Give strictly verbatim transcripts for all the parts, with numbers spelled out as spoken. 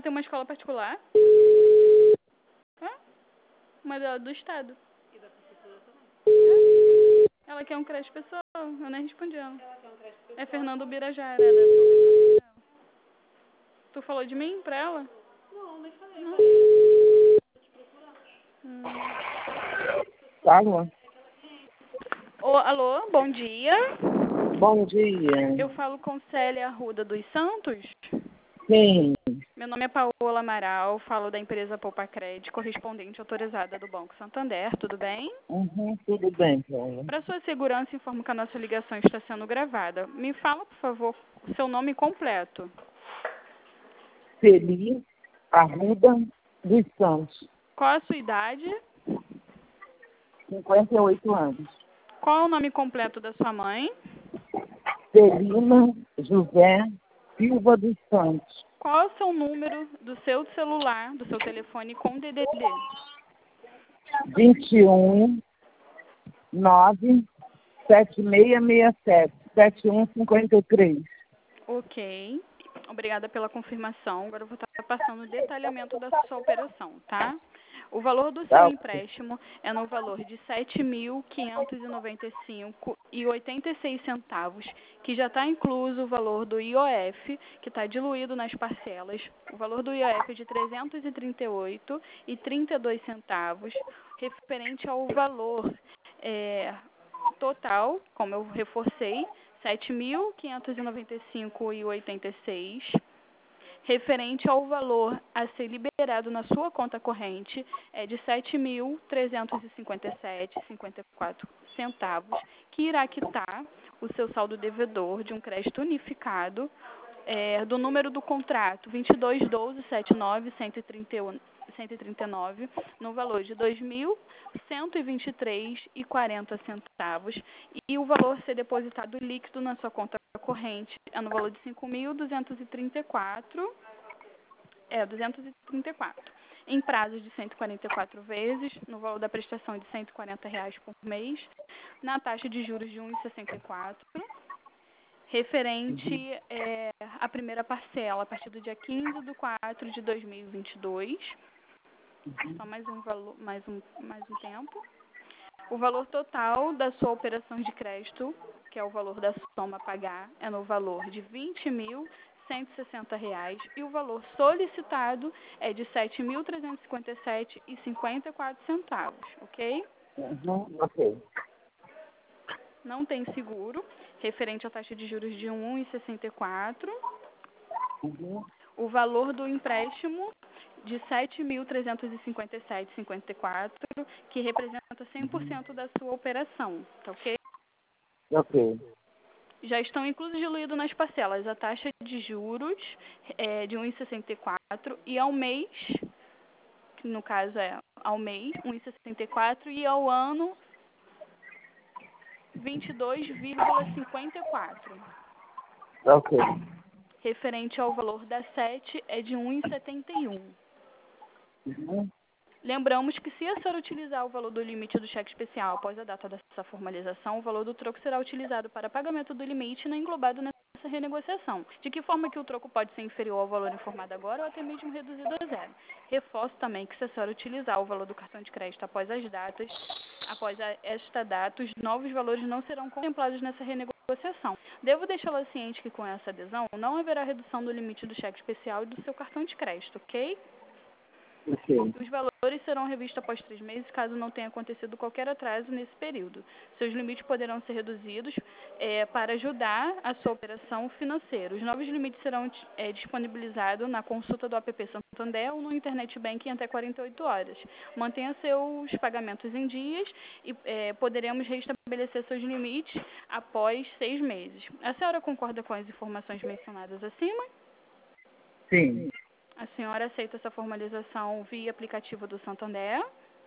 tem uma escola particular? Ah, mas ela é do estado. E da prefeitura também. Ela quer um creche pessoal, eu nem respondi ela. Ela quer um creche pessoal. É Fernando Birajara, é da... Tu falou de mim pra ela? Não, nem falei. Não. Hum. Alô? Ô, alô, bom dia. Bom dia. Eu falo com Célia Arruda dos Santos. Sim. Meu nome é Paola Amaral, falo da empresa Poupa Crédito, correspondente autorizada do Banco Santander, tudo bem? Uhum, tudo bem, Paola. Para sua segurança, informo que a nossa ligação está sendo gravada. Me fala, por favor, o seu nome completo. Feliz Arruda dos Santos, Qual a sua idade? cinquenta e oito anos. Qual o nome completo da sua mãe? Celina José Silva dos Santos. Qual é o seu número do seu celular, do seu telefone com D D D? vinte e um, nove, sete seis seis sete, sete um cinco três. Ok. Obrigada pela confirmação. Agora eu vou estar passando o detalhamento da sua operação, tá? O valor do seu Tá, empréstimo é no valor de sete mil quinhentos e noventa e cinco reais e oitenta e seis centavos, que já está incluso o valor do I O F, que está diluído nas parcelas. O valor do I O F é de trezentos e trinta e oito reais e trinta e dois centavos, referente ao valor é, total, como eu reforcei, sete mil quinhentos e noventa e cinco reais e oitenta e seis centavos. Referente ao valor a ser liberado na sua conta corrente, é de sete mil trezentos e cinquenta e sete reais e cinquenta e quatro centavos, que irá quitar o seu saldo devedor de um crédito unificado é, do número do contrato vinte e dois, doze, setenta e nove, cento e trinta e um, cento e trinta e nove, no valor de dois mil cento e vinte e três reais e quarenta centavos, e o valor ser depositado líquido na sua conta corrente é no valor de cinco mil duzentos e trinta e quatro, é, duzentos e trinta e quatro, em prazo de cento e quarenta e quatro vezes, no valor da prestação de cento e quarenta reais por mês, na taxa de juros de um vírgula sessenta e quatro, referente é, à primeira parcela, a partir do dia quinze de quatro de dois mil e vinte e dois. Só mais um, valor, mais um, mais um tempo. O valor total da sua operação de crédito, que é o valor da soma a pagar, é no valor de vinte mil cento e sessenta reais, e o valor solicitado é de sete mil trezentos e cinquenta e sete reais e cinquenta e quatro centavos, ok? Uhum, ok. Não tem seguro, referente à taxa de juros de um vírgula sessenta e quatro. Uhum. O valor do empréstimo de sete mil trezentos e cinquenta e sete reais e cinquenta e quatro centavos, que representa cem por cento da sua operação, tá ok? Ok. Já estão inclusos diluídos nas parcelas a taxa de juros é, de um vírgula sessenta e quatro e ao mês, que no caso é ao mês, um vírgula sessenta e quatro e ao ano vinte e dois vírgula cinquenta e quatro. Ok. Referente ao valor da sete é de um vírgula setenta e um. Uhum. Lembramos que se a senhora utilizar o valor do limite do cheque especial após a data dessa formalização, o valor do troco será utilizado para pagamento do limite e não englobado nessa renegociação. De que forma que o troco pode ser inferior ao valor informado agora ou até mesmo reduzido a zero. Reforço também que se a senhora utilizar o valor do cartão de crédito após as datas, após a, esta data, os novos valores não serão contemplados nessa renegociação. Devo deixá-la ciente que com essa adesão não haverá redução do limite do cheque especial e do seu cartão de crédito, ok? Ok. Os valores serão revistos após três meses, caso não tenha acontecido qualquer atraso nesse período. Seus limites poderão ser reduzidos é, para ajudar a sua operação financeira. Os novos limites serão é, disponibilizados na consulta do app Santander ou no Internet Banking até quarenta e oito horas. Mantenha seus pagamentos em dias e é, poderemos restabelecer seus limites após seis meses. A senhora concorda com as informações mencionadas acima? Sim. A senhora aceita essa formalização via aplicativo do Santander?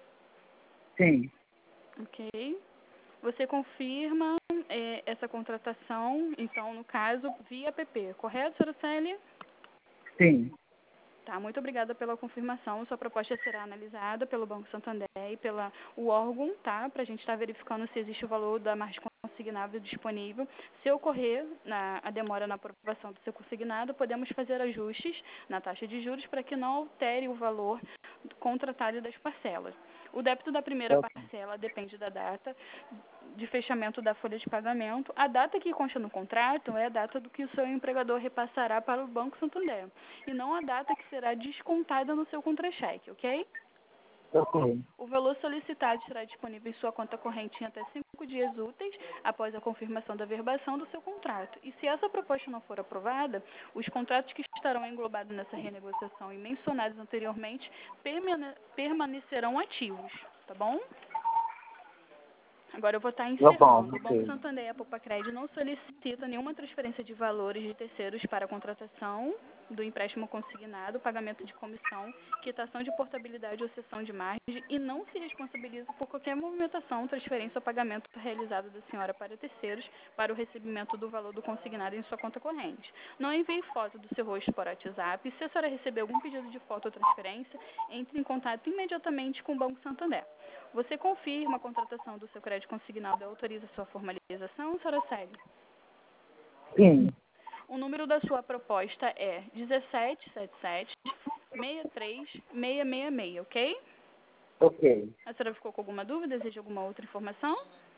Sim. Ok. Você confirma é, essa contratação, então, no caso, via app, correto, senhora Célia? Sim. Tá, muito obrigada pela confirmação. Sua proposta será analisada pelo Banco Santander e pela o órgão, tá? Para a gente estar verificando se existe o valor da margem consignado disponível. Se ocorrer na, a demora na aprovação do seu consignado, podemos fazer ajustes na taxa de juros para que não altere o valor contratado das parcelas. O débito da primeira Ok. parcela depende da data de fechamento da folha de pagamento. A data que consta no contrato é a data do que o seu empregador repassará para o Banco Santander, e não a data que será descontada no seu contra-cheque, ok? Ok. O valor solicitado estará disponível em sua conta corrente em até cinco dias úteis após a confirmação da verbação do seu contrato. E se essa proposta não for aprovada, os contratos que estarão englobados nessa renegociação e mencionados anteriormente permane- permanecerão ativos, tá bom? Agora eu vou estar Tá bom, encerrando. O Banco ok. Santander e a Apopacred não solicita nenhuma transferência de valores de terceiros para a contratação do empréstimo consignado, pagamento de comissão, quitação de portabilidade ou cessão de margem, e não se responsabiliza por qualquer movimentação, transferência ou pagamento realizado da senhora para terceiros para o recebimento do valor do consignado em sua conta corrente. Não envie foto do seu rosto para o WhatsApp. Se a senhora receber algum pedido de foto ou transferência, entre em contato imediatamente com o Banco Santander. Você confirma a contratação do seu crédito consignado e autoriza sua formalização, senhora Célia? Sim. O número da sua proposta é dezessete setenta e sete, sessenta e três, seiscentos e sessenta e seis, ok? Ok. A senhora ficou com alguma dúvida? Deseja alguma outra informação?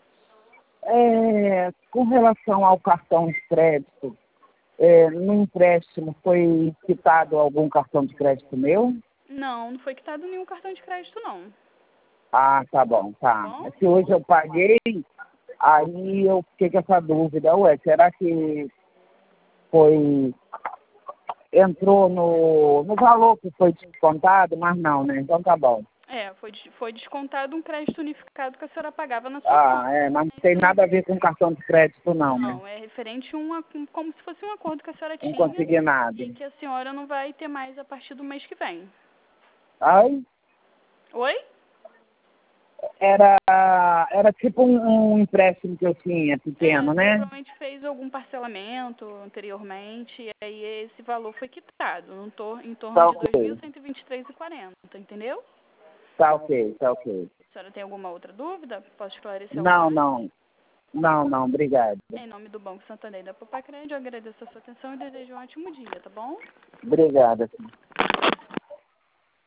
É, com relação ao cartão de crédito, é, no empréstimo foi quitado algum cartão de crédito meu? Não, não foi quitado nenhum cartão de crédito, não. Ah, tá bom, tá. Bom? É que hoje eu paguei, aí eu fiquei com essa dúvida. Ué, será que foi... entrou no, no valor que foi descontado? Mas não, né? Então tá bom. É, foi, des- foi descontado um crédito unificado que a senhora pagava na sua Ah, conta. é, mas não tem nada a ver com cartão de crédito não, né? Não, é referente a uma, como se fosse um acordo que a senhora Um tinha consignado. e que a senhora não vai ter mais a partir do mês que vem. Aí Oi? era, era tipo um, um empréstimo que eu tinha, É, pequeno, né? provavelmente fez algum parcelamento anteriormente e aí esse valor foi quitado, no tor em torno Tá de dois mil ok. cento e vinte e três reais e quarenta centavos, entendeu? Tá ok, tá ok. A senhora tem alguma outra dúvida? Posso esclarecer algo Não, mais? não. Não, não, obrigado. Em nome do Banco Santander e da Popacred, eu agradeço a sua atenção e desejo um ótimo dia, tá bom? Obrigada.